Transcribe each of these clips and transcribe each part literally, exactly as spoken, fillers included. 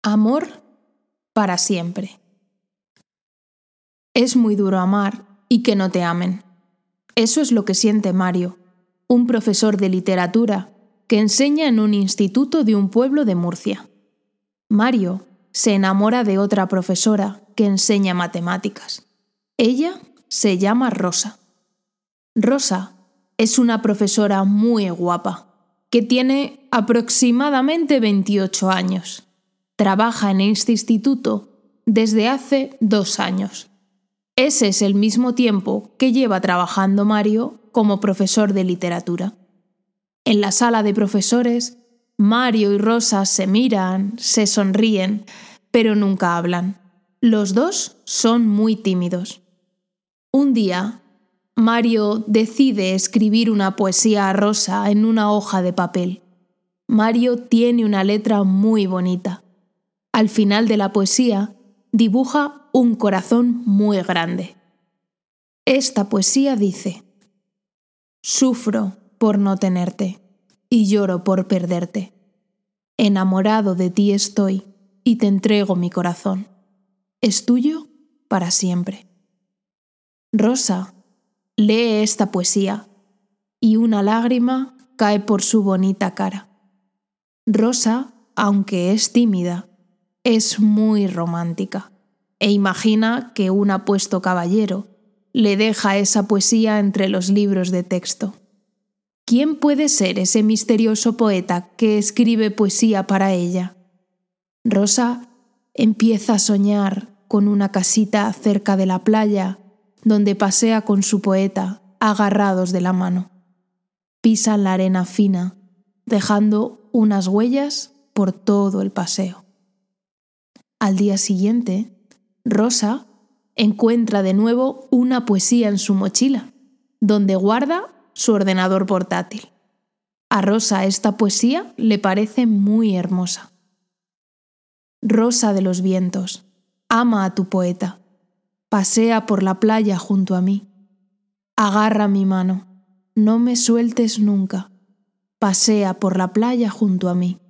Amor para siempre. Es muy duro amar y que no te amen. Eso es lo que siente Mario, un profesor de literatura que enseña en un instituto de un pueblo de Murcia. Mario se enamora de otra profesora que enseña matemáticas. Ella se llama Rosa. Rosa es una profesora muy guapa, que tiene aproximadamente veintiocho años. Trabaja en este instituto desde hace dos años. Ese es el mismo tiempo que lleva trabajando Mario como profesor de literatura. En la sala de profesores, Mario y Rosa se miran, se sonríen, pero nunca hablan. Los dos son muy tímidos. Un día, Mario decide escribir una poesía a Rosa en una hoja de papel. Mario tiene una letra muy bonita. Al final de la poesía, dibuja un corazón muy grande. Esta poesía dice: Sufro por no tenerte y lloro por perderte. Enamorado de ti estoy y te entrego mi corazón. Es tuyo para siempre. Rosa lee esta poesía y una lágrima cae por su bonita cara. Rosa, aunque es tímida, es muy romántica e imagina que un apuesto caballero le deja esa poesía entre los libros de texto. ¿Quién puede ser ese misterioso poeta que escribe poesía para ella? Rosa empieza a soñar con una casita cerca de la playa donde pasea con su poeta agarrados de la mano. Pisan la arena fina, dejando unas huellas por todo el paseo. Al día siguiente, Rosa encuentra de nuevo una poesía en su mochila, donde guarda su ordenador portátil. A Rosa esta poesía le parece muy hermosa. Rosa de los vientos, ama a tu poeta. Pasea por la playa junto a mí. Agarra mi mano, no me sueltes nunca. Pasea por la playa junto a mí.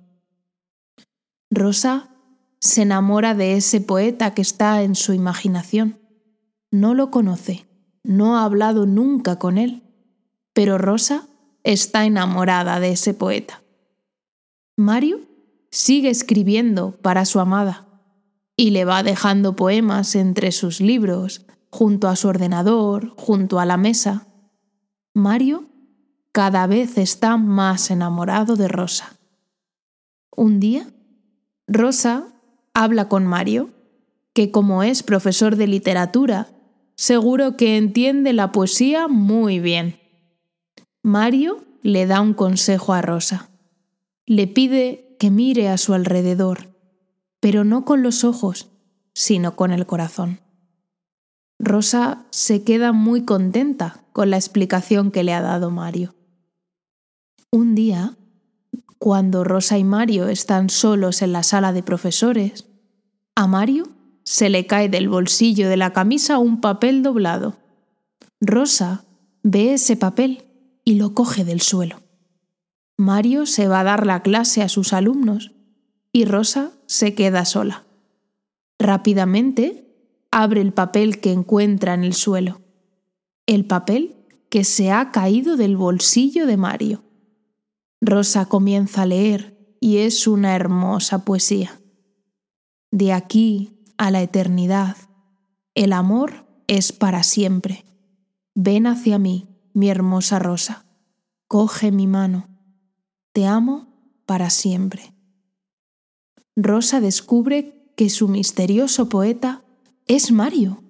Rosa se enamora de ese poeta que está en su imaginación. No lo conoce, no ha hablado nunca con él, pero Rosa está enamorada de ese poeta. Mario sigue escribiendo para su amada y le va dejando poemas entre sus libros, junto a su ordenador, junto a la mesa. Mario cada vez está más enamorado de Rosa. Un día, Rosa habla con Mario, que como es profesor de literatura, seguro que entiende la poesía muy bien. Mario le da un consejo a Rosa. Le pide que mire a su alrededor, pero no con los ojos, sino con el corazón. Rosa se queda muy contenta con la explicación que le ha dado Mario. Un día, cuando Rosa y Mario están solos en la sala de profesores, a Mario se le cae del bolsillo de la camisa un papel doblado. Rosa ve ese papel y lo coge del suelo. Mario se va a dar la clase a sus alumnos y Rosa se queda sola. Rápidamente abre el papel que encuentra en el suelo. El papel que se ha caído del bolsillo de Mario. Rosa comienza a leer y es una hermosa poesía. De aquí a la eternidad, el amor es para siempre. Ven hacia mí, mi hermosa Rosa. Coge mi mano. Te amo para siempre. Rosa descubre que su misterioso poeta es Mario.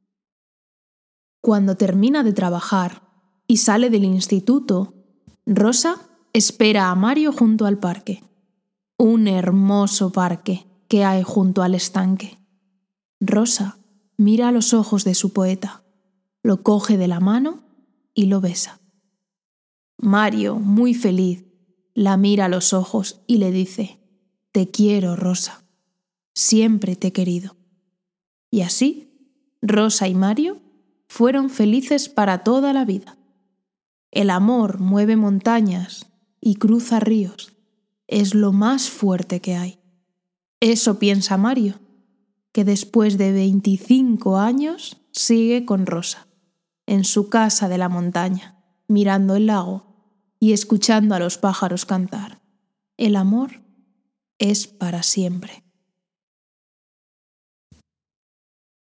Cuando termina de trabajar y sale del instituto, Rosa espera a Mario junto al parque. Un hermoso parque que hay junto al estanque. Rosa mira a los ojos de su poeta, lo coge de la mano y lo besa. Mario, muy feliz, la mira a los ojos y le dice: Te quiero, Rosa. Siempre te he querido. Y así, Rosa y Mario fueron felices para toda la vida. El amor mueve montañas y cruza ríos. Es lo más fuerte que hay. Eso piensa Mario, que después de veinticinco años sigue con Rosa, en su casa de la montaña, mirando el lago y escuchando a los pájaros cantar. El amor es para siempre.